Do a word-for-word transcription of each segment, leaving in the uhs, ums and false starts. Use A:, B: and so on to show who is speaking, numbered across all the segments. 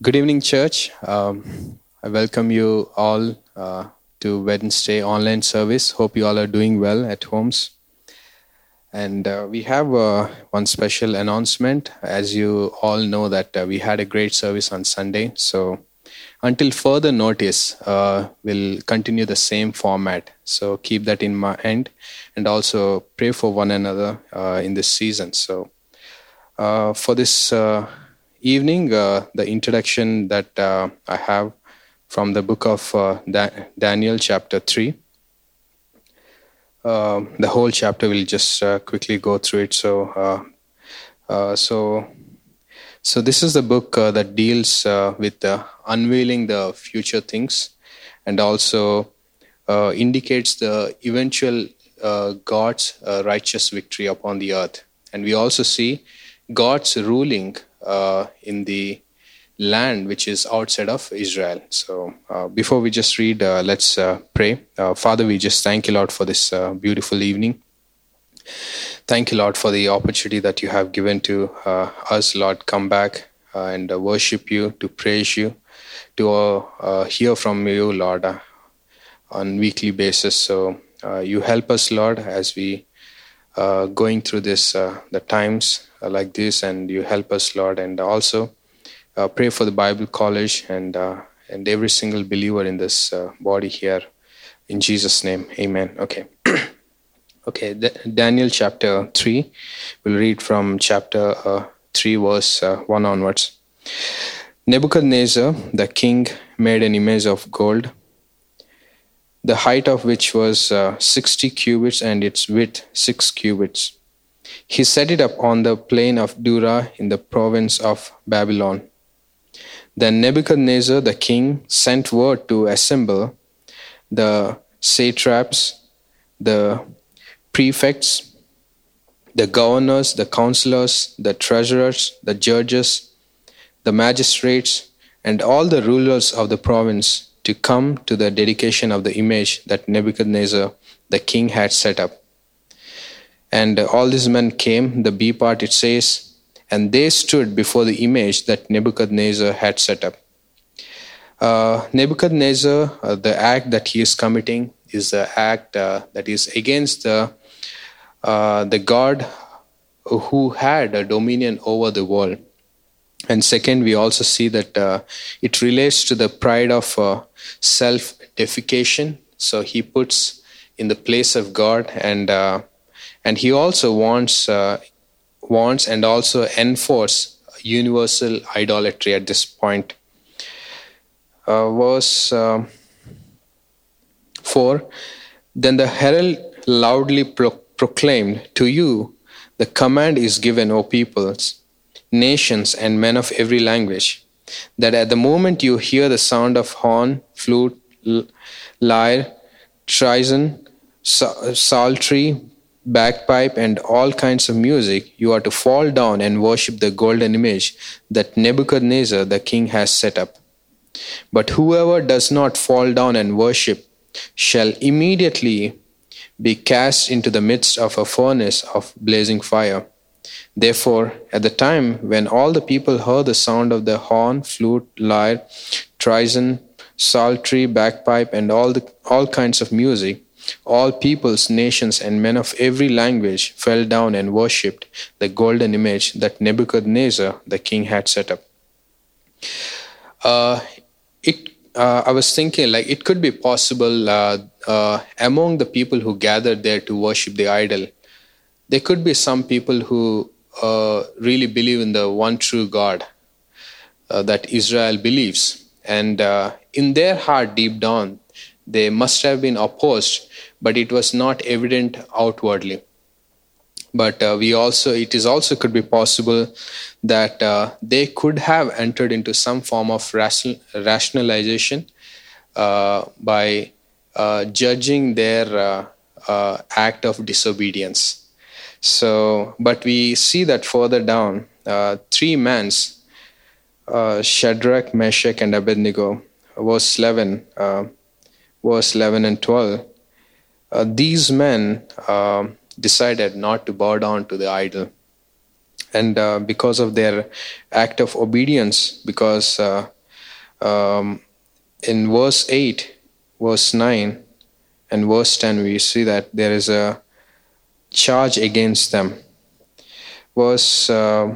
A: Good evening, church. Um, I welcome you all uh, to Wednesday online service. Hope you all are doing well at homes. And uh, we have uh, one special announcement. As you all know that uh, we had a great service on Sunday. So until further notice, uh, we'll continue the same format. So keep that in mind and also pray for one another uh, in this season. So uh, for this uh, evening, uh, the introduction that uh, I have from the book of uh, da- Daniel, chapter three. Uh, the whole chapter, we'll just uh, quickly go through it. So, uh, uh, so, so this is the book uh, that deals uh, with uh, unveiling the future things, and also uh, indicates the eventual uh, God's uh, righteous victory upon the earth. And we also see God's ruling uh, in the land which is outside of Israel. So uh, before we just read, uh, let's uh, pray. Uh, Father, we just thank you, Lord, for this uh, beautiful evening. Thank you, Lord, for the opportunity that you have given to uh, us, Lord, come back uh, and uh, worship you, to praise you, to uh, uh, hear from you, Lord, uh, on weekly basis. So uh, you help us, Lord, as we uh, going through this, uh, the times uh, like this, and you help us, Lord, and also Uh, pray for the Bible College and uh, and every single believer in this uh, body here. In Jesus' name, amen. Okay. okay, D- Daniel chapter three. We'll read from chapter uh, three, verse uh, one onwards. Nebuchadnezzar, the king, made an image of gold, the height of which was uh, sixty cubits and its width six cubits. He set it up on the plain of Dura in the province of Babylon. Then Nebuchadnezzar the king sent word to assemble the satraps, the prefects, the governors, the counselors, the treasurers, the judges, the magistrates, and all the rulers of the province to come to the dedication of the image that Nebuchadnezzar the king had set up. And all these men came. The B part, it says, and they stood before the image that Nebuchadnezzar had set up. Uh, Nebuchadnezzar, uh, the act that he is committing is the act uh, that is against the, uh, the God who had a dominion over the world. And second, we also see that uh, it relates to the pride of uh, self-deification. So he puts in the place of God, and uh, and he also wants uh, wants and also enforce universal idolatry at this point. Uh, verse uh, four, then the herald loudly pro- proclaimed, to you the command is given, O peoples, nations, and men of every language, that at the moment you hear the sound of horn, flute, l- lyre, trizon, sa- psaltery, bagpipe, and all kinds of music, you are to fall down and worship the golden image that Nebuchadnezzar the king has set up. But whoever does not fall down and worship shall immediately be cast into the midst of a furnace of blazing fire. Therefore, at the time when all the people heard the sound of the horn, flute, lyre, trizon, psaltery, bagpipe, and all the all kinds of music, all peoples, nations, and men of every language fell down and worshipped the golden image that Nebuchadnezzar the king had set up. Uh, it, uh, I was thinking, like, it could be possible uh, uh, among the people who gathered there to worship the idol, there could be some people who uh, really believe in the one true God uh, that Israel believes. And uh, in their heart, deep down, they must have been opposed, but it was not evident outwardly. But uh, we also, it is also could be possible that uh, they could have entered into some form of ration, rationalization uh, by uh, judging their uh, uh, act of disobedience. So, but we see that further down, uh, three men, uh, Shadrach, Meshach, and Abednego, verse eleven, uh, verse eleven and twelve, uh, these men uh, decided not to bow down to the idol. And uh, because of their act of obedience, because uh, um, in verse eight, verse nine, and verse ten, we see that there is a charge against them. Verse uh,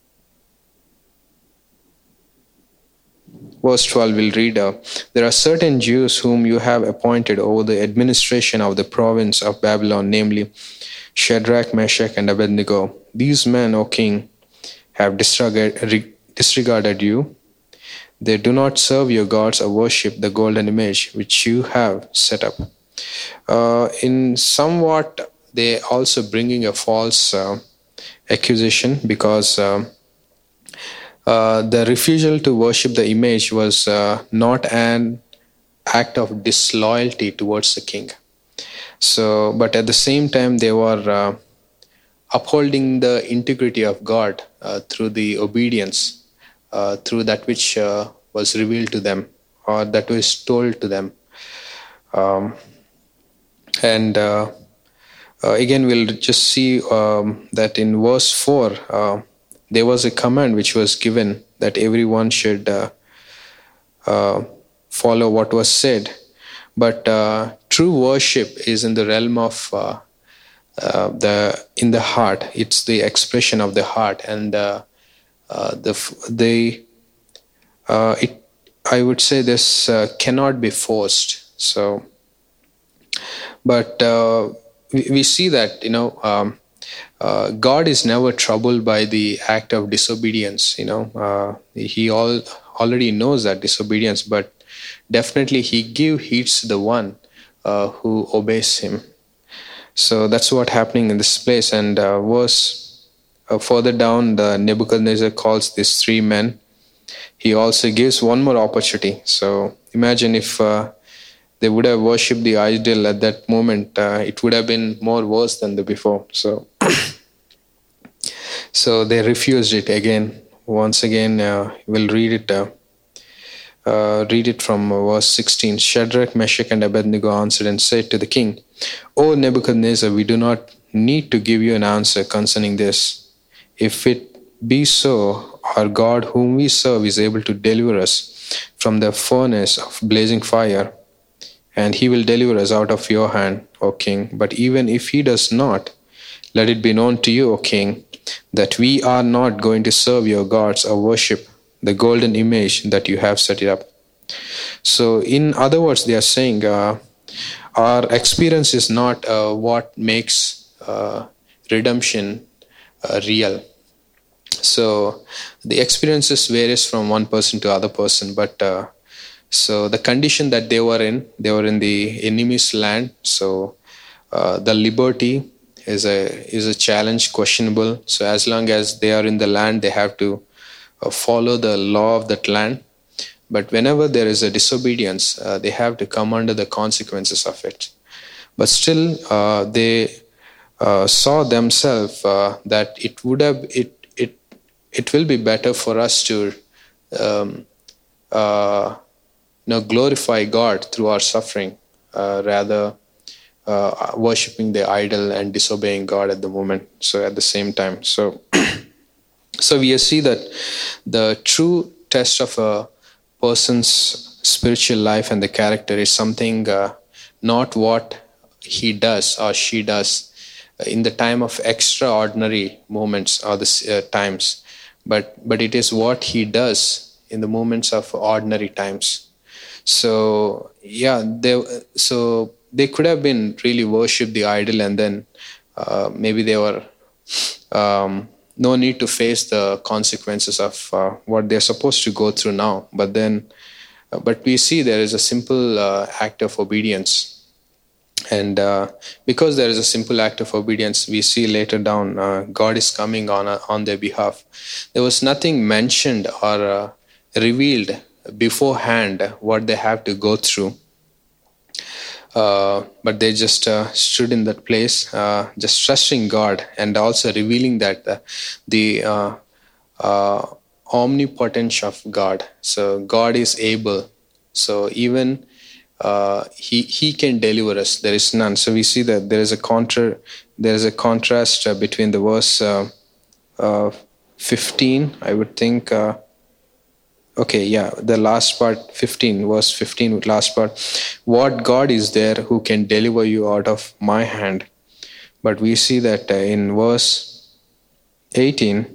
A: Verse twelve, we'll read, uh, there are certain Jews whom you have appointed over the administration of the province of Babylon, namely Shadrach, Meshach, and Abednego. These men, O king, have disregard, disregarded you. They do not serve your gods or worship the golden image which you have set up. Uh, in somewhat, they also bringing a false uh, accusation, because uh, uh, the refusal to worship the image was uh, not an act of disloyalty towards the king. So, but at the same time, they were uh, upholding the integrity of God uh, through the obedience, uh, through that which uh, was revealed to them, or that was told to them. Um, and uh, uh, again, we'll just see um, that in verse four, uh, there was a command which was given that everyone should uh, uh, follow what was said. But uh, true worship is in the realm of uh, uh, the in the heart. It's the expression of the heart, and uh, uh, the the uh, it. I would say this uh, cannot be forced. So, but uh, we, we see that you know um, uh, God is never troubled by the act of disobedience. You know, uh, He all already knows that disobedience, but definitely He give heeds to the one uh, who obeys Him. So that's what happening in this place. And uh, verse uh, further down, the Nebuchadnezzar calls these three men. He also gives one more opportunity. So imagine if uh, they would have worshipped the idol at that moment, uh, it would have been more worse than the before. So, so they refused it again. Once again, uh, we'll read it. Uh, uh, read it from uh, verse sixteen. Shadrach, Meshach, and Abednego answered and said to the king, "O Nebuchadnezzar, we do not need to give you an answer concerning this. If it be so, our God whom we serve is able to deliver us from the furnace of blazing fire, and He will deliver us out of your hand, O king. But even if He does not, let it be known to you, O king, that we are not going to serve your gods or worship the golden image that you have set it up." So in other words, they are saying uh, our experience is not uh, what makes uh, redemption uh, real. So the experiences varies from one person to other person, but uh, so the condition that they were in, they were in the enemy's land. So uh, the liberty is a is a challenge, questionable. So as long as they are in the land, they have to uh, follow the law of that land. But whenever there is a disobedience, uh, they have to come under the consequences of it. But still, uh, they uh, saw themselves uh, that it would have it it it will be better for us to um, uh, you know glorify God through our suffering, uh, rather uh, worshiping the idol and disobeying God at the moment. So at the same time, so so we see that the true test of a person's spiritual life and the character is something uh, not what he does or she does in the time of extraordinary moments or the uh, times, but but it is what he does in the moments of ordinary times. So yeah, they so they could have been really worship the idol, and then uh, maybe they were um, no need to face the consequences of uh, what they're supposed to go through now. But then, uh, but we see there is a simple uh, act of obedience. And uh, because there is a simple act of obedience, we see later down, uh, God is coming on uh, on their behalf. There was nothing mentioned or uh, revealed beforehand what they have to go through. Uh, but they just uh, stood in that place, uh, just trusting God, and also revealing that uh, the uh, uh, omnipotence of God. So God is able. So even uh, he he can deliver us. There is none. So we see that there is a contra, there is a contrast uh, between the verse uh, uh, fifteen, I would think. Uh, okay, yeah, the last part, fifteen, verse fifteen, last part. What God is there who can deliver you out of my hand? But we see that uh, in verse eighteen,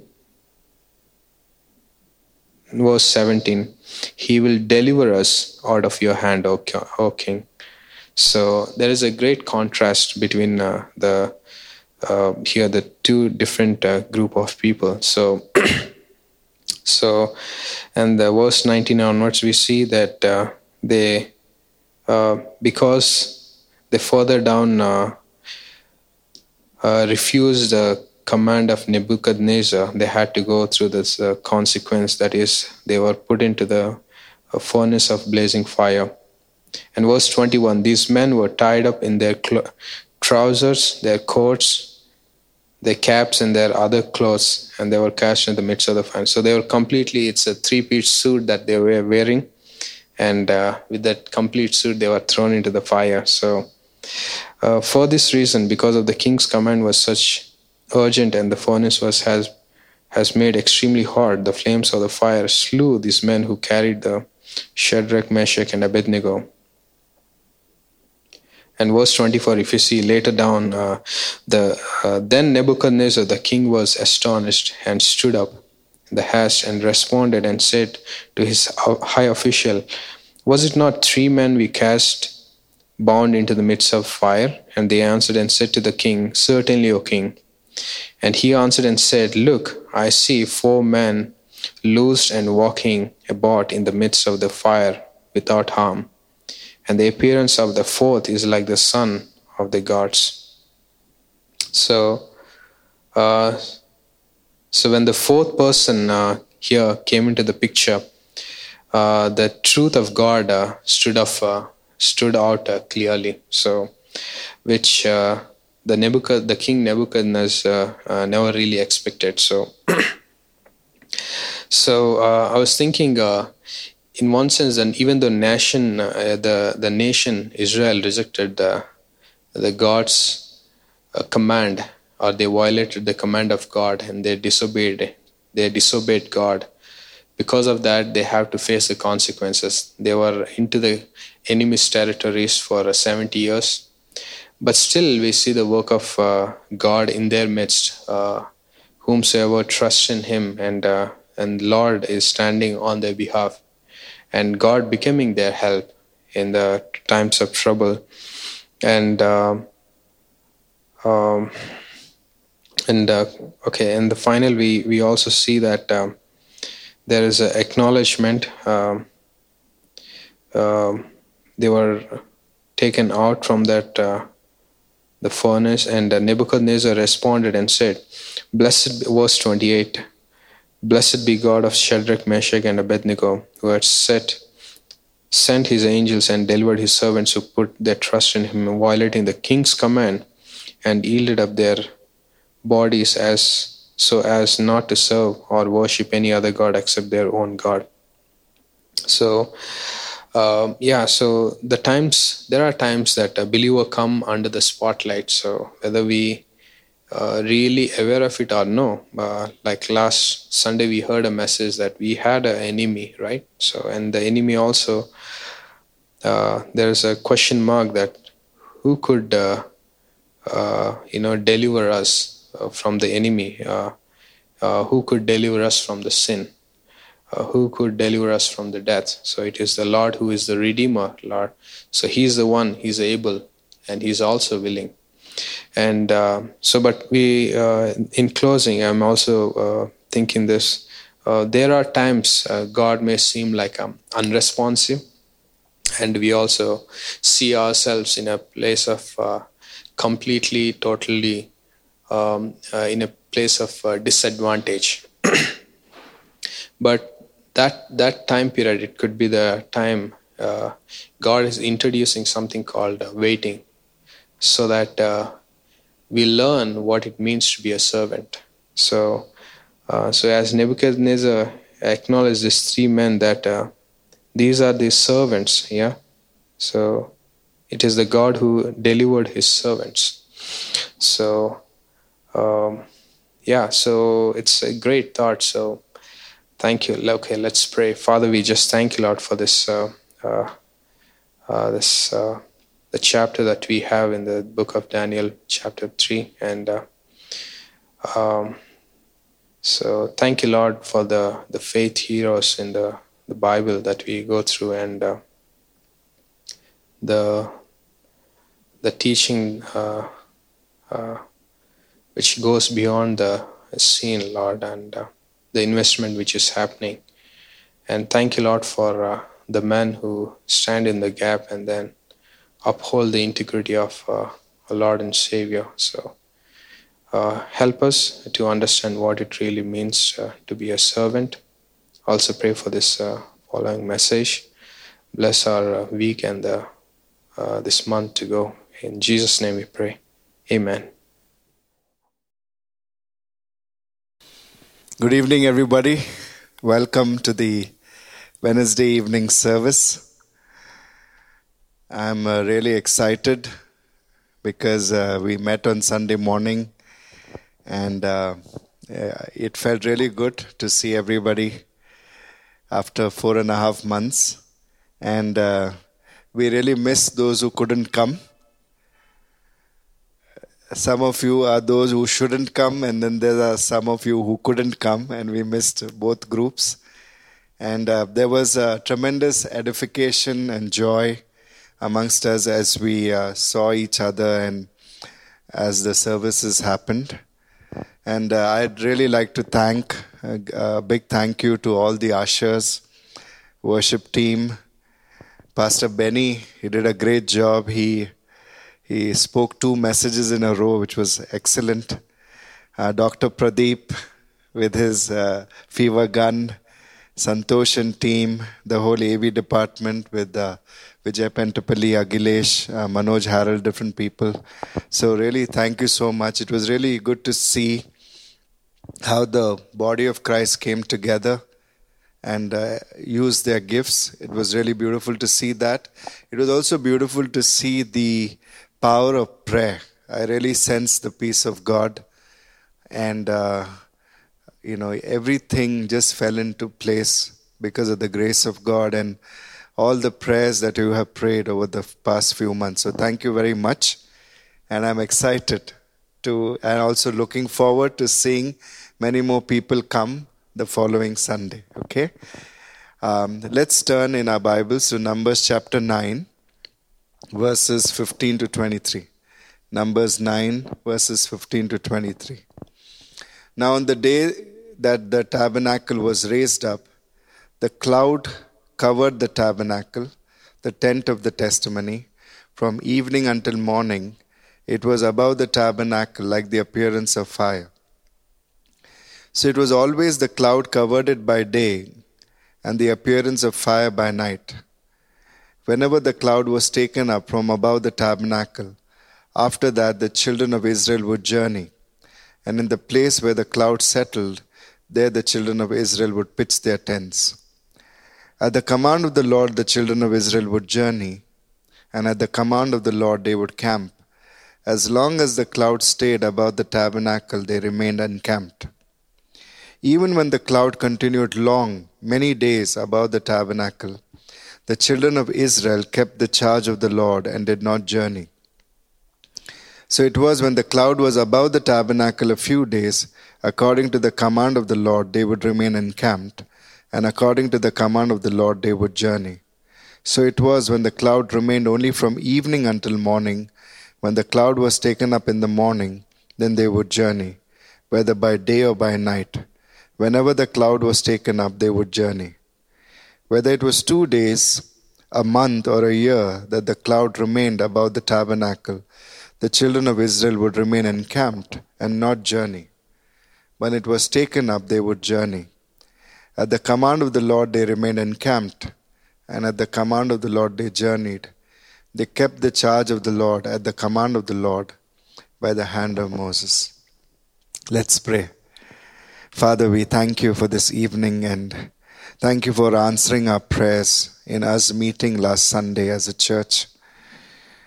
A: verse seventeen, he will deliver us out of your hand, O, o King. So there is a great contrast between uh, the uh, here the two different uh, group of people. So, so, and the verse nineteen onwards, we see that uh, they uh, because they further down uh, uh, refused the command of Nebuchadnezzar, they had to go through this uh, consequence, that is, they were put into the uh, furnace of blazing fire. And verse twenty-one, these men were tied up in their cl- trousers, their coats, their caps, and their other clothes, and they were cast in the midst of the fire. So they were completely, it's a three-piece suit that they were wearing, and uh, with that complete suit, they were thrown into the fire. So uh, for this reason, because of the king's command was such urgent, and the furnace was has has made extremely hot, the flames of the fire slew these men who carried the Shadrach, Meshach, and Abednego. And verse twenty-four, if you see later down, uh, the uh, then Nebuchadnezzar the king was astonished and stood up in the haste and responded and said to his high official, was it not three men we cast bound into the midst of fire? And they answered and said to the king, certainly, O king. And he answered and said, look, I see four men loosed and walking about in the midst of the fire without harm. And the appearance of the fourth is like the son of the gods. So, uh, so when the fourth person uh, here came into the picture, uh, the truth of God uh, stood up, uh, stood out uh, clearly. So, which uh, the Nebuchad, the king Nebuchadnezzar uh, uh, never really expected. So, so uh, I was thinking. Uh, In one sense, and even though nation, uh, the the nation Israel rejected the the God's uh, command, or they violated the command of God, and they disobeyed, they disobeyed God. Because of that, they have to face the consequences. They were into the enemy's territories for uh, seventy years, but still we see the work of uh, God in their midst. Uh, whomsoever trusts in Him, and uh, and Lord is standing on their behalf. And God becoming their help in the times of trouble. And uh, um, and uh, okay, in the final, we we also see that um, there is an acknowledgement. Um, uh, they were taken out from that uh, the furnace, and uh, Nebuchadnezzar responded and said, "Blessed," verse twenty-eight. Blessed be God of Shadrach, Meshach, and Abednego, who had set, sent his angels and delivered his servants who put their trust in him, violating the king's command, and yielded up their bodies as so as not to serve or worship any other god except their own God. So, um, yeah, so the times, there are times that a believer come under the spotlight. So whether we Uh, really aware of it or no. Uh, like last Sunday, we heard a message that we had an enemy, right? So, and the enemy also, uh, there's a question mark that who could, uh, uh, you know, deliver us uh, from the enemy? Uh, uh, who could deliver us from the sin? Uh, who could deliver us from the death? So it is the Lord who is the Redeemer, Lord. So He's the one, He's able, and He's also willing. And uh, so, but we, uh, in closing, I'm also uh, thinking this. Uh, there are times uh, God may seem like um, unresponsive, and we also see ourselves in a place of uh, completely, totally, um, uh, in a place of uh, disadvantage. But that that time period, it could be the time uh, God is introducing something called uh, waiting, so that uh, we learn what it means to be a servant. So, uh, so as Nebuchadnezzar acknowledged these three men, that uh, these are the servants, yeah. So it is the God who delivered His servants. So, um, yeah, so it's a great thought. So thank you. Okay, let's pray. Father, we just thank you, Lord, for this uh, uh, uh, this uh, the chapter that we have in the book of Daniel, chapter three, and uh, um, so thank you, Lord, for the the faith heroes in the the Bible that we go through, and uh, the the teaching uh, uh, which goes beyond the scene, Lord, and uh, the investment which is happening. And thank you, Lord, for uh, the men who stand in the gap and then uphold the integrity of uh, our Lord and Savior. So uh, help us to understand what it really means uh, to be a servant. Also pray for this uh, following message. Bless our uh, week and the, uh, this month to go. In Jesus' name we pray. Amen.
B: Good evening, everybody. Welcome to the Wednesday evening service. I'm uh, really excited because uh, we met on Sunday morning, and uh, it felt really good to see everybody after four and a half months. And uh, we really missed those who couldn't come. Some of you are those who shouldn't come, and then there are some of you who couldn't come, and we missed both groups. And uh, there was a tremendous edification and joy amongst us as we uh, saw each other and as the services happened. And uh, I'd really like to thank, uh, a big thank you to all the ushers, worship team, Pastor Benny. He did a great job. He He spoke two messages in a row, which was excellent. Uh, Doctor Pradeep with his uh, fever gun, Santosh and team, the whole A V department with uh, Vijay Pentapalli, Agilesh, uh, Manoj Harold, different people. So really, thank you so much. It was really good to see how the body of Christ came together and uh, used their gifts. It was really beautiful to see that. It was also beautiful to see the power of prayer. I really sense the peace of God, and uh, you know, everything just fell into place because of the grace of God and all the prayers that you have prayed over the past few months. So thank you very much, and I'm excited to, and also looking forward to seeing many more people come the following Sunday. Okay, um, let's turn in our Bibles to Numbers chapter nine. Verses fifteen to twenty-three. Numbers nine, verses fifteen to twenty-three. Now on the day that the tabernacle was raised up, the cloud covered the tabernacle, the tent of the testimony. From evening until morning, it was above the tabernacle like the appearance of fire. So it was always the cloud covered it by day, and the appearance of fire by night. Whenever the cloud was taken up from above the tabernacle, after that the children of Israel would journey. And in the place where the cloud settled, there the children of Israel would pitch their tents. At the command of the Lord, the children of Israel would journey, and at the command of the Lord they would camp. As long as the cloud stayed above the tabernacle, they remained encamped. Even when the cloud continued long, many days above the tabernacle, the children of Israel kept the charge of the Lord and did not journey. So it was when the cloud was above the tabernacle a few days, according to the command of the Lord, they would remain encamped, and according to the command of the Lord, they would journey. So it was when the cloud remained only from evening until morning. When the cloud was taken up in the morning, then they would journey, whether by day or by night. Whenever the cloud was taken up, they would journey. Whether it was two days, a month, or a year that the cloud remained above the tabernacle, the children of Israel would remain encamped and not journey. When it was taken up, they would journey. At the command of the Lord, they remained encamped, and at the command of the Lord, they journeyed. They kept the charge of the Lord at the command of the Lord by the hand of Moses. Let's pray. Father, we thank you for this evening, and thank you for answering our prayers in us meeting last Sunday as a church.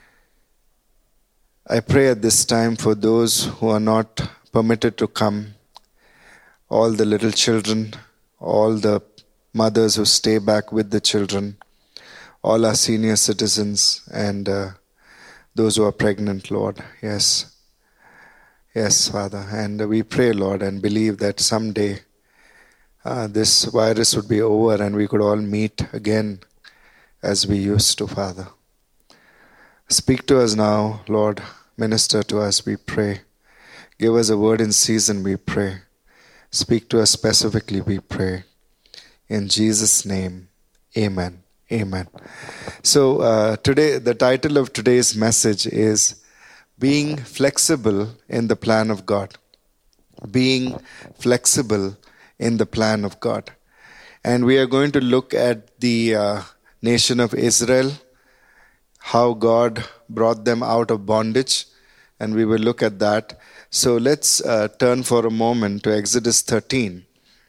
B: I pray at this time for those who are not permitted to come all the little children, all the mothers who stay back with the children, all our senior citizens, and uh, those who are pregnant, Lord. Yes. Yes, Father. And we pray, Lord, and believe that someday uh, this virus would be over and we could all meet again as we used to, Father. Speak to us now, Lord. Minister to us, we pray. Give us a word in season, we pray. Speak to us specifically, we pray. In Jesus' name, amen. Amen. So uh, today, the title of today's message is Being Flexible in the Plan of God. Being flexible in the plan of God. And we are going to look at the uh, nation of Israel, how God brought them out of bondage, and we will look at that. So let's uh, turn for a moment to Exodus thirteen,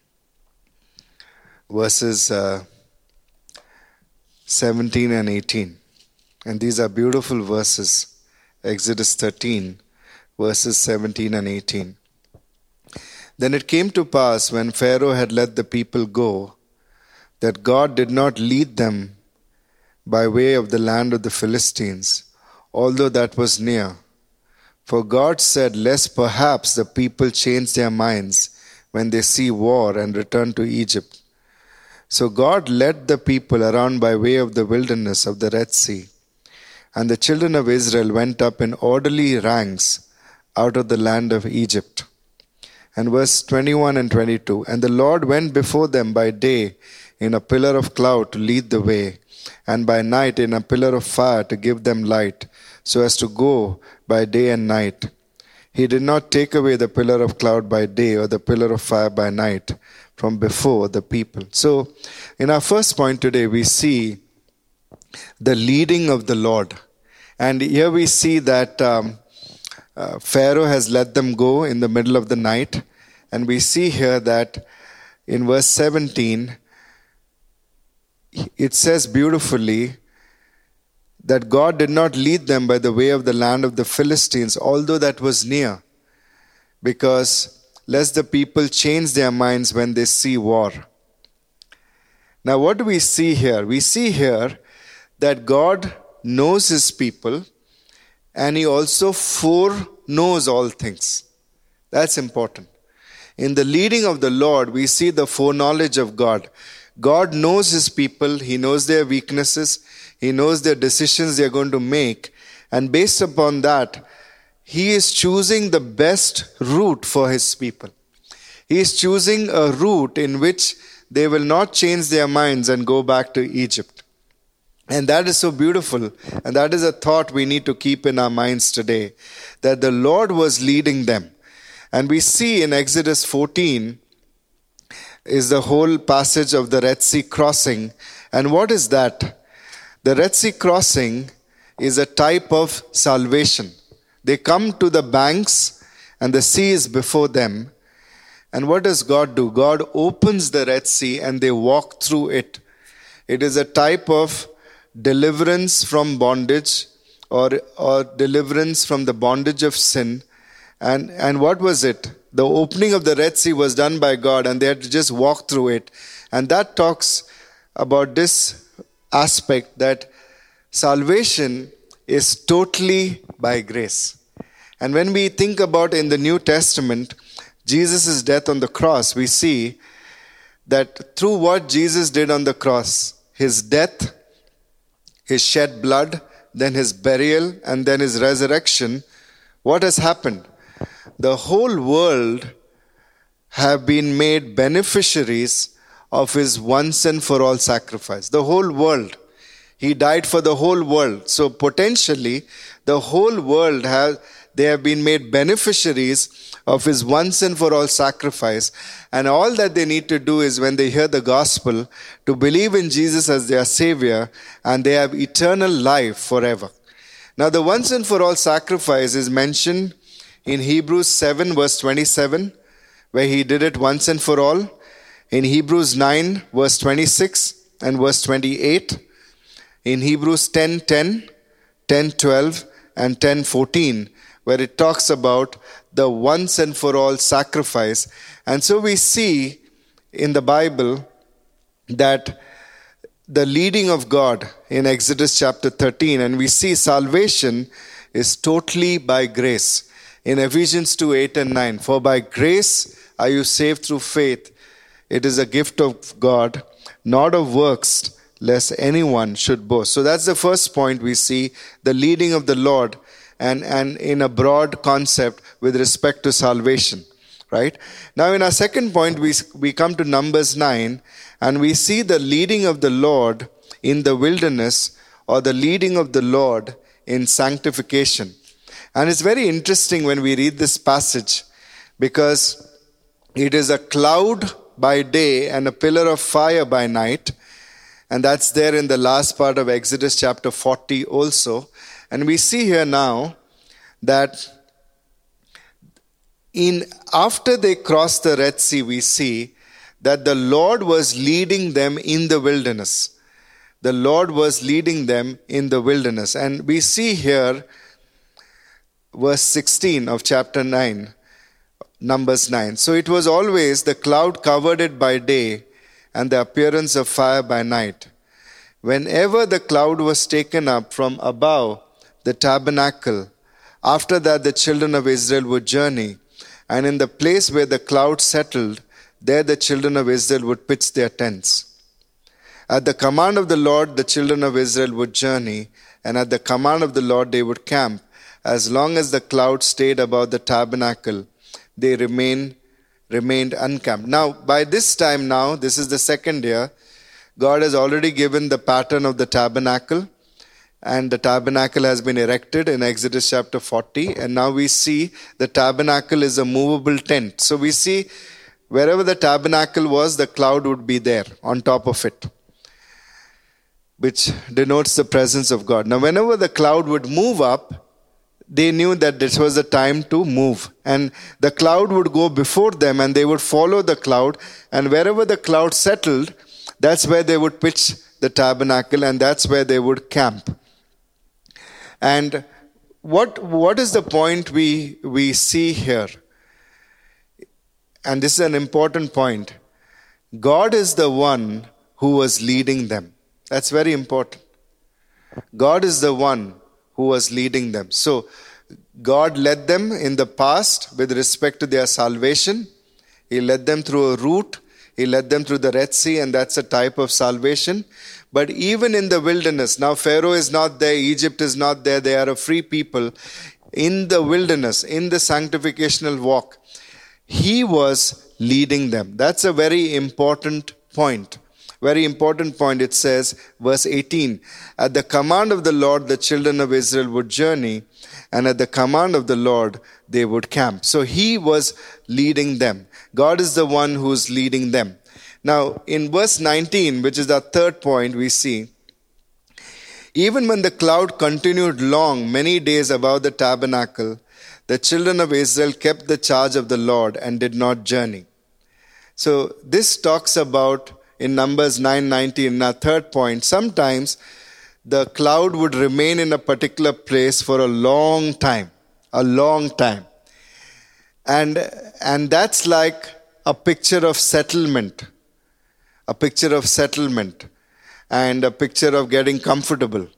B: verses uh, seventeen and eighteen. And these are beautiful verses. Exodus thirteen, verses seventeen and eighteen. Then it came to pass, when Pharaoh had let the people go, that God did not lead them by way of the land of the Philistines, although that was near. For God said, lest perhaps the people change their minds when they see war and return to Egypt. So God led the people around by way of the wilderness of the Red Sea. And the children of Israel went up in orderly ranks out of the land of Egypt. And verse twenty-one and twenty-two. And the Lord went before them by day in a pillar of cloud to lead the way, and by night in a pillar of fire to give them light, so as to go by day and night. He did not take away the pillar of cloud by day or the pillar of fire by night from before the people. So, in our first point today, we see the leading of the Lord. And here we see that um, uh, Pharaoh has let them go in the middle of the night. And we see here that in verse seventeen, it says beautifully that God did not lead them by the way of the land of the Philistines, although that was near, because lest the people change their minds when they see war. Now, what do we see here? We see here that God knows his people, and he also foreknows all things. That's important. In the leading of the Lord, we see the foreknowledge of God. God knows his people. He knows their weaknesses. He knows their decisions they're going to make. And based upon that, he is choosing the best route for his people. He is choosing a route in which they will not change their minds and go back to Egypt. And that is so beautiful. And that is a thought we need to keep in our minds today, that the Lord was leading them. And we see in Exodus fourteen is the whole passage of the Red Sea crossing. And what is that? The Red Sea crossing is a type of salvation. They come to the banks and the sea is before them. And what does God do? God opens the Red Sea and they walk through it. It is a type of deliverance from bondage, or, or deliverance from the bondage of sin. And, and what was it? The opening of the Red Sea was done by God, and they had to just walk through it. And that talks about this aspect, that salvation is totally by grace. And when we think about in the New Testament, Jesus' death on the cross, we see that through what Jesus did on the cross, his death, his shed blood, then his burial, and then his resurrection, what has happened? The whole world have been made beneficiaries of his once and for all sacrifice. The whole world. He died for the whole world. So potentially, the whole world has, they have been made beneficiaries of his once and for all sacrifice. And all that they need to do is, when they hear the gospel, to believe in Jesus as their Savior, and they have eternal life forever. Now, the once and for all sacrifice is mentioned in Hebrews seven verse twenty-seven, where he did it once and for all. In Hebrews nine verse twenty-six and verse twenty-eight. In Hebrews ten ten, ten twelve and ten fourteen, where it talks about the once and for all sacrifice. And so we see in the Bible that the leading of God in Exodus chapter thirteen, and we see salvation is totally by grace. In Ephesians two, eight and nine, for by grace are you saved through faith. It is a gift of God, not of works, lest anyone should boast. So that's the first point we see, the leading of the Lord, and, and in a broad concept with respect to salvation. Right? Now in our second point, we, we come to Numbers nine, and we see the leading of the Lord in the wilderness, or the leading of the Lord in sanctification. And it's very interesting when we read this passage, because it is a cloud by day and a pillar of fire by night. And that's there in the last part of Exodus chapter forty also. And we see here now that in after they crossed the Red Sea, we see that the Lord was leading them in the wilderness. The Lord was leading them in the wilderness. And we see here verse sixteen of chapter nine, Numbers nine. So it was always the cloud covered it by day and the appearance of fire by night. Whenever the cloud was taken up from above the tabernacle, after that the children of Israel would journey, and in the place where the cloud settled, there the children of Israel would pitch their tents. At the command of the Lord, the children of Israel would journey, and at the command of the Lord they would camp. As long as the cloud stayed above the tabernacle, they remain, remained uncamped. Now, by this time now, this is the second year, God has already given the pattern of the tabernacle, and the tabernacle has been erected in Exodus chapter forty, and now we see the tabernacle is a movable tent. So we see wherever the tabernacle was, the cloud would be there on top of it, which denotes the presence of God. Now, whenever the cloud would move up, they knew that this was the time to move. And the cloud would go before them, and they would follow the cloud. And wherever the cloud settled, that's where they would pitch the tabernacle, and that's where they would camp. And what what is the point we we see here? And this is an important point. God is the one who was leading them. That's very important. God is the one who was leading them. So, God led them in the past with respect to their salvation. He led them through a route. He led them through the Red Sea, and that's a type of salvation. But even in the wilderness, now Pharaoh is not there, Egypt is not there, they are a free people. In the wilderness, in the sanctificational walk, He was leading them. That's a very important point. Very important point. It says, verse eighteen, at the command of the Lord, the children of Israel would journey, and at the command of the Lord, they would camp. So He was leading them. God is the one who's leading them. Now, in verse nineteen, which is our third point, we see, even when the cloud continued long, many days above the tabernacle, the children of Israel kept the charge of the Lord and did not journey. So this talks about, in Numbers nine nineteen, in our third point, sometimes the cloud would remain in a particular place for a long time, a long time. And, and that's like a picture of settlement, a picture of settlement and a picture of getting comfortable.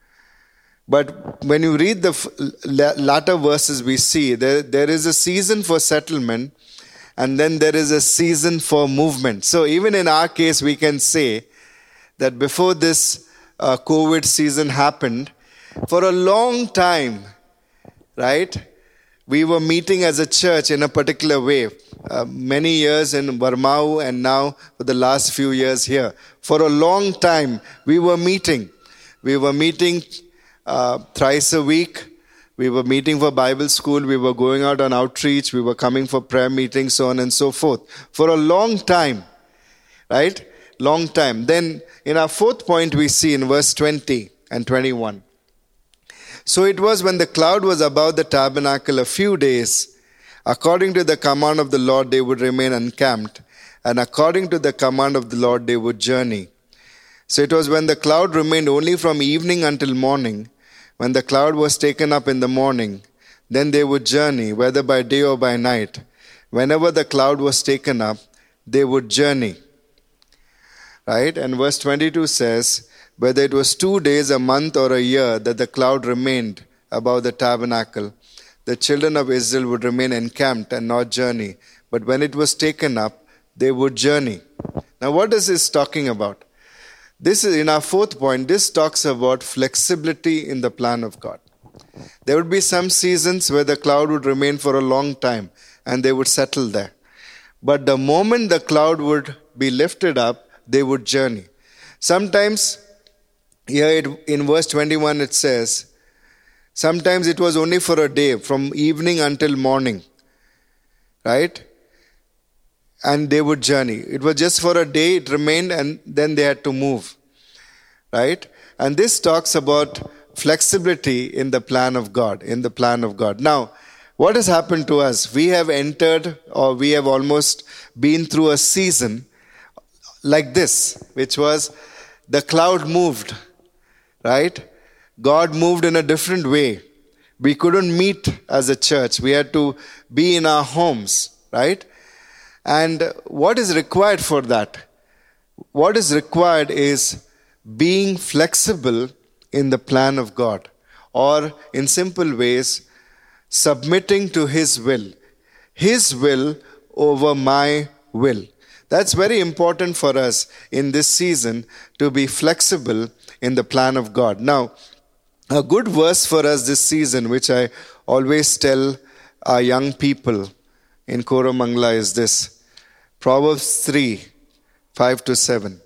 B: But when you read the latter verses, we see there, there is a season for settlement, and then there is a season for movement. So even in our case, we can say that before this uh, COVID season happened, for a long time, right, we were meeting as a church in a particular way. Uh, many years in Varmau, and now for the last few years here. For a long time, we were meeting. We were meeting uh, thrice a week. We were meeting for Bible school. We were going out on outreach. We were coming for prayer meetings, so on and so forth. For a long time. Right? Long time. Then in our fourth point, we see in verse twenty and twenty-one. So it was when the cloud was above the tabernacle a few days, according to the command of the Lord, they would remain encamped. And according to the command of the Lord, they would journey. So it was when the cloud remained only from evening until morning. When the cloud was taken up in the morning, Then they would journey, whether by day or by night. Whenever the cloud was taken up, they would journey. Right? And verse twenty-two says, whether it was two days, a month, or a year that the cloud remained above the tabernacle, the children of Israel would remain encamped and not journey. But when it was taken up, they would journey. Now, what is this talking about? This is in our fourth point. This talks about flexibility in the plan of God. There would be some seasons where the cloud would remain for a long time and they would settle there. But the moment the cloud would be lifted up, they would journey. Sometimes, here it, in verse twenty-one it says, sometimes it was only for a day, from evening until morning. Right? And they would journey. It was just for a day, it remained, and then they had to move. Right? And this talks about flexibility in the plan of God, in the plan of God. Now, what has happened to us? We have entered, or we have almost been through a season like this, which was the cloud moved, right? God moved in a different way. We couldn't meet as a church. We had to be in our homes, right? And what is required for that? What is required is being flexible in the plan of God, or in simple ways, submitting to His will. His will over my will. That's very important for us in this season, to be flexible in the plan of God. Now, a good verse for us this season, which I always tell our young people in Koramangala, is this. Proverbs three, five to seven.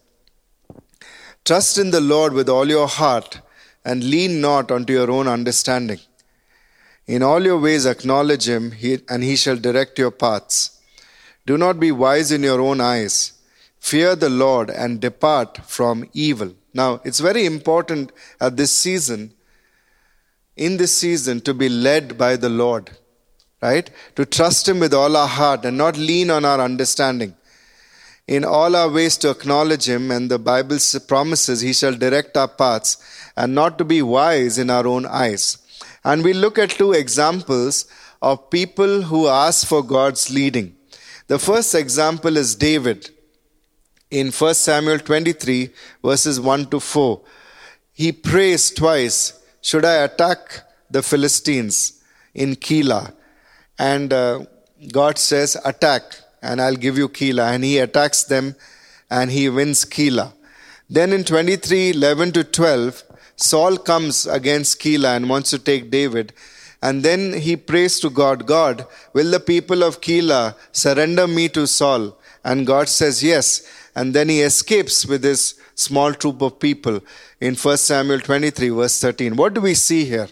B: Trust in the Lord with all your heart and lean not unto your own understanding. In all your ways acknowledge Him, and He shall direct your paths. Do not be wise in your own eyes. Fear the Lord and depart from evil. Now, it's very important at this season, in this season, to be led by the Lord, right? To trust Him with all our heart and not lean on our understanding. In all our ways to acknowledge Him, and the Bible promises He shall direct our paths, and not to be wise in our own eyes. And we look at two examples of people who ask for God's leading. The first example is David. In First Samuel twenty-three, verses one to four. He prays twice, should I attack the Philistines in Keilah? And uh, God says, attack, and I'll give you Keilah. And he attacks them, and he wins Keilah. Then in twenty-three, eleven to twelve, Saul comes against Keilah and wants to take David. And then he prays to God, God, will the people of Keilah surrender me to Saul? And God says, yes. And then he escapes with his small troop of people in First Samuel twenty-three, verse thirteen. What do we see here?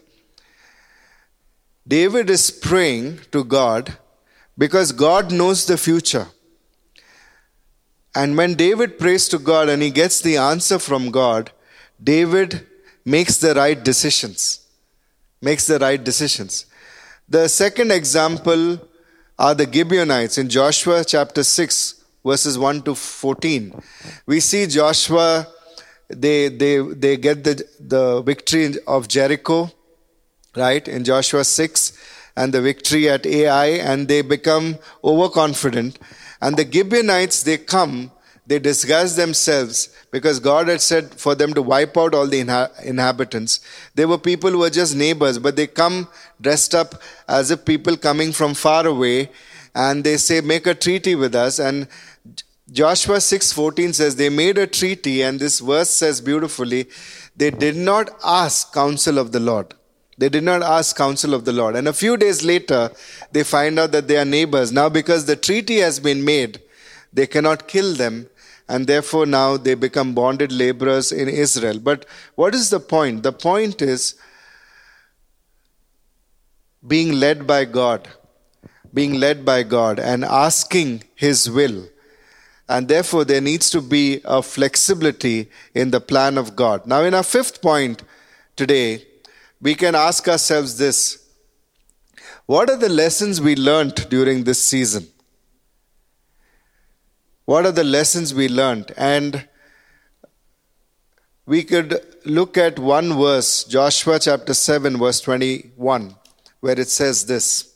B: David is praying to God because God knows the future. And when David prays to God and he gets the answer from God, David makes the right decisions. Makes the right decisions. The second example are the Gibeonites in Joshua chapter six, verses one to fourteen. We see Joshua, they they they get the, the victory of Jericho, right, in Joshua six, and the victory at Ai, and they become overconfident. And the Gibeonites, they come, they disguise themselves because God had said for them to wipe out all the inha- inhabitants. They were people who were just neighbors, but they come dressed up as if people coming from far away, and they say, make a treaty with us. And Joshua six fourteen says they made a treaty, and this verse says beautifully, they did not ask counsel of the Lord. They did not ask counsel of the Lord. And a few days later, they find out that they are neighbors. Now, because the treaty has been made, they cannot kill them. And therefore now they become bonded laborers in Israel. But what is the point? The point is being led by God. Being led by God and asking His will. And therefore there needs to be a flexibility in the plan of God. Now in our fifth point today, we can ask ourselves this. What are the lessons we learned during this season? What are the lessons we learned? And we could look at one verse, Joshua chapter seven, verse twenty-one. where it says this.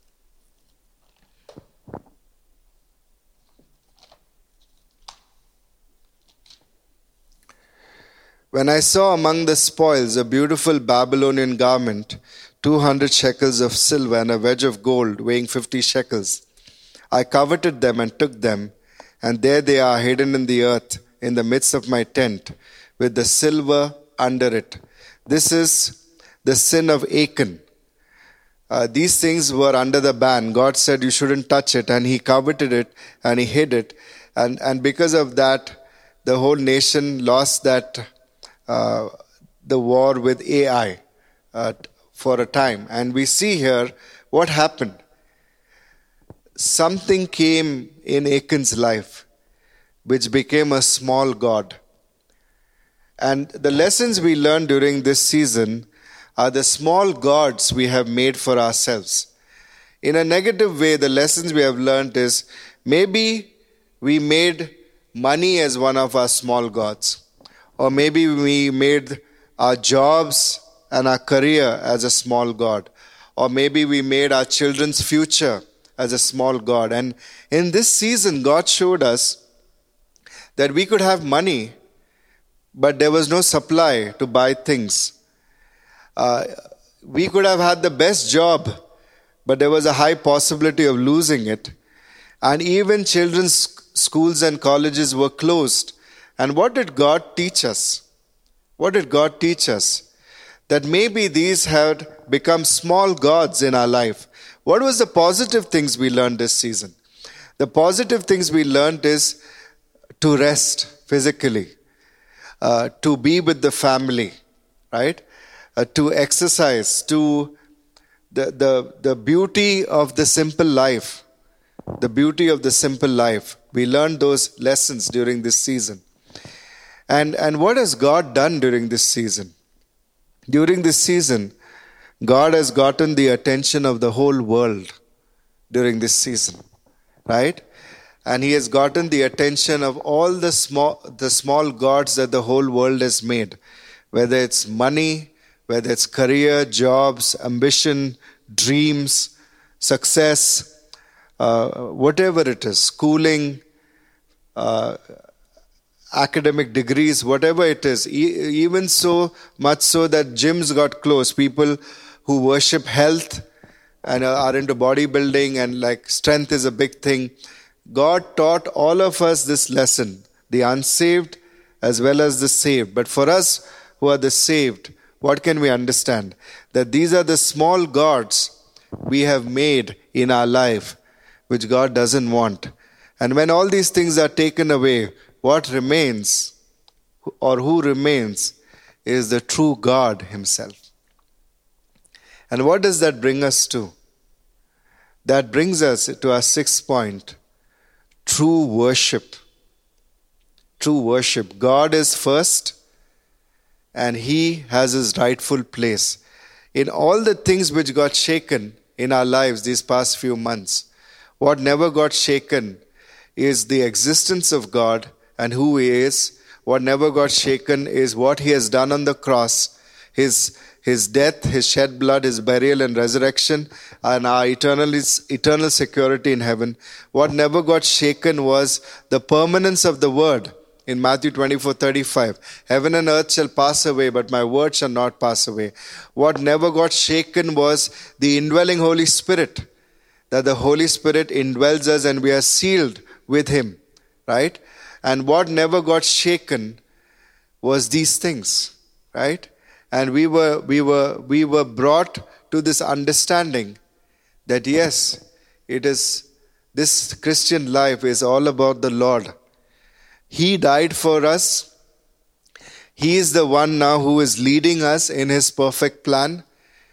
B: When I saw among the spoils a beautiful Babylonian garment, two hundred shekels of silver and a wedge of gold weighing fifty shekels, I coveted them and took them, and there they are hidden in the earth in the midst of my tent, with the silver under it. This is the sin of Achan. Uh, these things were under the ban. God said you shouldn't touch it, and he coveted it and he hid it. And, and because of that, the whole nation lost that uh, the war with A I uh, for a time. And we see here what happened. Something came in Achan's life which became a small god. And the lessons we learned during this season are the small gods we have made for ourselves. In a negative way, the lessons we have learned is maybe we made money as one of our small gods. Or maybe we made our jobs and our career as a small god. Or maybe we made our children's future as a small god. And in this season, God showed us that we could have money, but there was no supply to buy things. Uh, we could have had the best job, but there was a high possibility of losing it. And even children's schools and colleges were closed. And what did God teach us? What did God teach us? That maybe these had become small gods in our life. What was the positive things we learned this season? The positive things we learned is to rest physically, uh, to be with the family, right? Uh, to exercise, to the, the, the beauty of the simple life, the beauty of the simple life. We learned those lessons during this season. And, and what has God done during this season? During this season, God has gotten the attention of the whole world during this season, right? And he has gotten the attention of all the small, the small gods that the whole world has made, whether it's money, whether it's career, jobs, ambition, dreams, success, uh, whatever it is, schooling, uh, academic degrees, whatever it is, e- even so much so that gyms got closed. People who worship health and are into bodybuilding and like strength is a big thing. God taught all of us this lesson, the unsaved as well as the saved. But for us who are the saved, what can we understand? That these are the small gods we have made in our life, which God doesn't want. And when all these things are taken away, what remains, or who remains, is the true God himself. And what does that bring us to? That brings us to our sixth point, true worship. True worship. God is first, and he has his rightful place. In all the things which got shaken in our lives these past few months, what never got shaken is the existence of God and who he is. What never got shaken is what he has done on the cross, his, his death, his shed blood, his burial and resurrection, and our eternal, eternal security in heaven. What never got shaken was the permanence of the word. In Matthew twenty-four thirty-five, heaven and earth shall pass away, but my word shall not pass away. What never got shaken was the indwelling Holy Spirit, that the Holy Spirit indwells us and we are sealed with him, right? And what never got shaken was these things, right? And we were we were we were brought to this understanding that yes, it is this Christian life is all about the Lord. He died for us. He is the one now who is leading us in his perfect plan.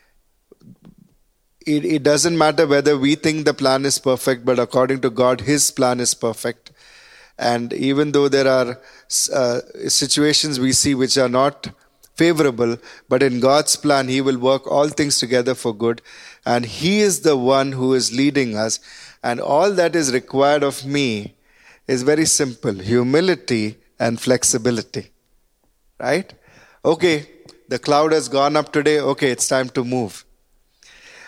B: It, it doesn't matter whether we think the plan is perfect, but according to God, his plan is perfect. And even though there are uh, situations we see which are not favorable, but in God's plan, he will work all things together for good. And he is the one who is leading us. And all that is required of me is very simple: humility and flexibility. Right? Okay, the cloud has gone up today. Okay, it's time to move.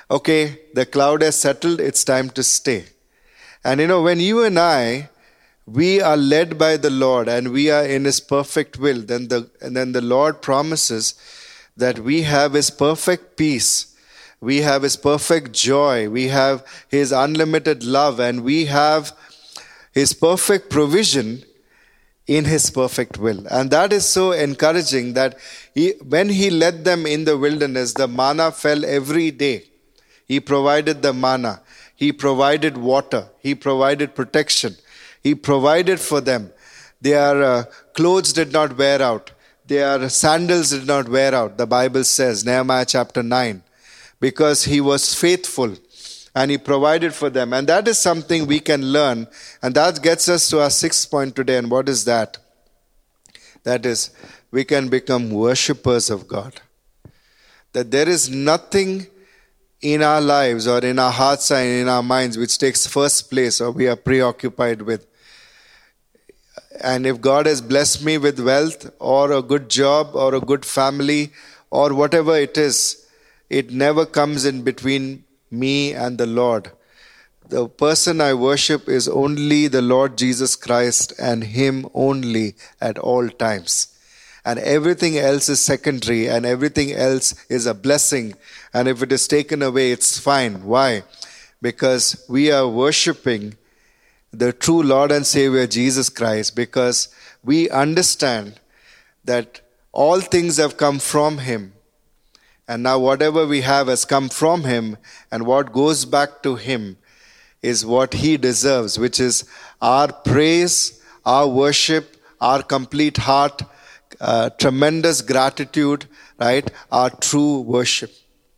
B: Okay, the cloud has settled, it's time to stay. And you know, when you and I, we are led by the Lord and we are in His perfect will, then the, and then the Lord promises that we have His perfect peace, we have His perfect joy, we have His unlimited love, and we have His perfect provision in His perfect will. And that is so encouraging that he, when He led them in the wilderness, the manna fell every day. He provided the manna. He provided water. He provided protection. He provided for them. Their uh, clothes did not wear out. Their sandals did not wear out, the Bible says, Nehemiah chapter nine. Because He was faithful and He provided for them. And that is something we can learn. And that gets us to our sixth point today. And what is that? That is, we can become worshippers of God. That there is nothing in our lives or in our hearts and in our minds which takes first place or we are preoccupied with. And if God has blessed me with wealth or a good job or a good family or whatever it is, it never comes in between me and the Lord. The person I worship is only the Lord Jesus Christ and Him only at all times. And everything else is secondary and everything else is a blessing. And if it is taken away, it's fine. Why? Because we are worshipping the true Lord and Savior Jesus Christ, because we understand that all things have come from Him. And now whatever we have has come from Him, and what goes back to Him is what He deserves, which is our praise, our worship, our complete heart, uh, tremendous gratitude, right? Our true worship.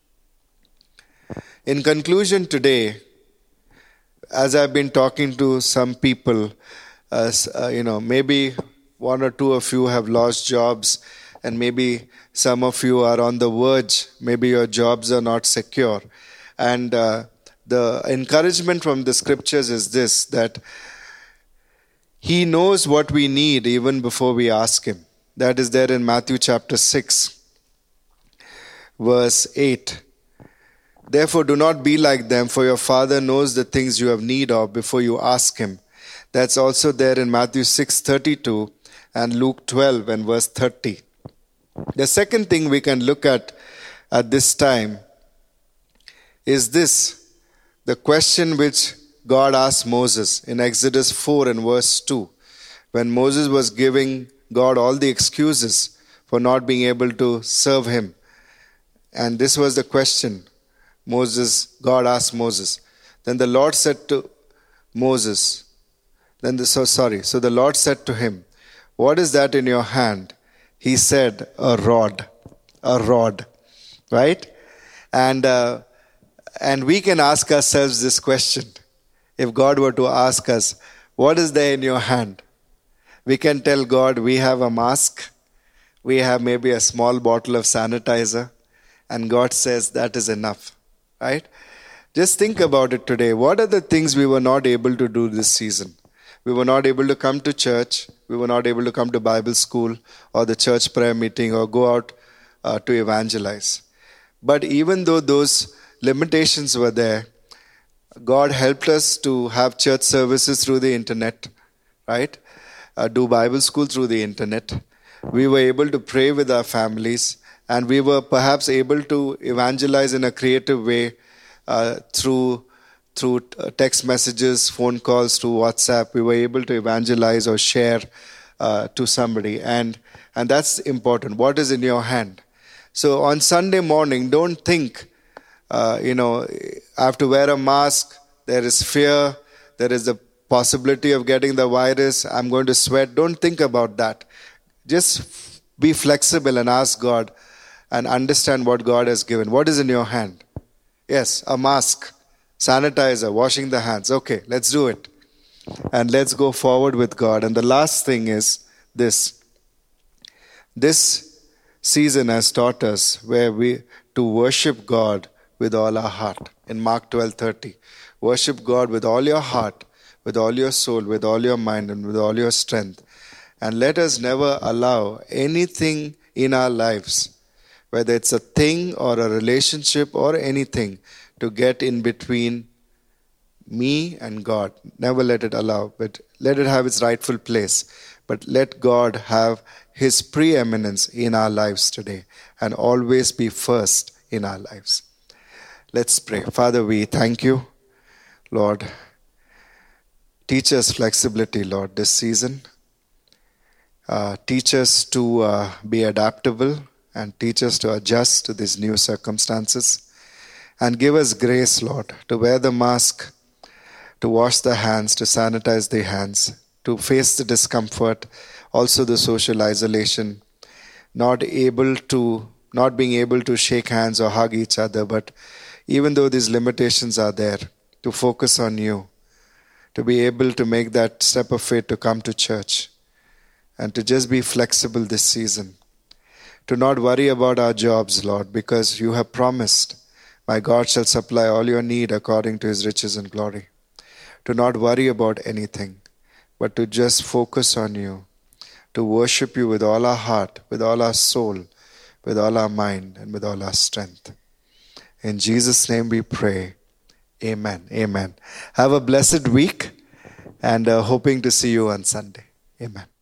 B: In conclusion today, as I've been talking to some people, uh, uh, you know, maybe one or two of you have lost jobs, and maybe some of you are on the verge. Maybe your jobs are not secure. And uh, the encouragement from the scriptures is this, that He knows what we need even before we ask Him. That is there in Matthew chapter six, verse eight. Therefore, do not be like them, for your Father knows the things you have need of before you ask Him. That's also there in Matthew six thirty-two and Luke twelve and verse thirty. The second thing we can look at at this time is this, the question which God asked Moses in Exodus four and verse two, when Moses was giving God all the excuses for not being able to serve Him. And this was the question Moses, God asked Moses. Then the Lord said to Moses, then the, so sorry, so the Lord said to him, what is that in your hand? He said, a rod, a rod, right? And uh, and we can ask ourselves this question. If God were to ask us, what is there in your hand? We can tell God we have a mask, we have maybe a small bottle of sanitizer, and God says that is enough, right? Just think about it today. What are the things we were not able to do this season? We were not able to come to church. We were not able to come to Bible school or the church prayer meeting or go out uh, to evangelize. But even though those limitations were there, God helped us to have church services through the internet, right? Uh, do Bible school through the internet. We were able to pray with our families, and we were perhaps able to evangelize in a creative way uh, through through text messages, phone calls, through WhatsApp. We were able to evangelize or share uh, to somebody, and and that's important. What is in your hand? So on Sunday morning, don't think, uh, you know, I have to wear a mask. There is fear. There is the possibility of getting the virus. I'm going to sweat. Don't think about that. Just be flexible and ask God and understand what God has given. What is in your hand? Yes, a mask, sanitizer, washing the hands. Okay, let's do it. And let's go forward with God. And the last thing is this. This season has taught us where we to worship God with all our heart. In Mark twelve thirty, worship God with all your heart, with all your soul, with all your mind, and with all your strength. And let us never allow anything in our lives, whether it's a thing or a relationship or anything, to get in between me and God. Never let it allow, but let it have its rightful place. But let God have His preeminence in our lives today and always be first in our lives. Let's pray. Father, we thank you, Lord. Teach us flexibility, Lord, this season. Uh, teach us to uh, be adaptable and teach us to adjust to these new circumstances. And give us grace, Lord, to wear the mask, to wash the hands, to sanitize the hands, to face the discomfort, also the social isolation, not able to, not being able to shake hands or hug each other, but even though these limitations are there, to focus on you, to be able to make that step of faith to come to church, and to just be flexible this season, to not worry about our jobs, Lord, because you have promised, my God shall supply all your need according to His riches and glory. To not worry about anything, but to just focus on you, to worship you with all our heart, with all our soul, with all our mind, and with all our strength. In Jesus' name we pray. Amen. Amen. Have a blessed week, and uh, hoping to see you on Sunday. Amen.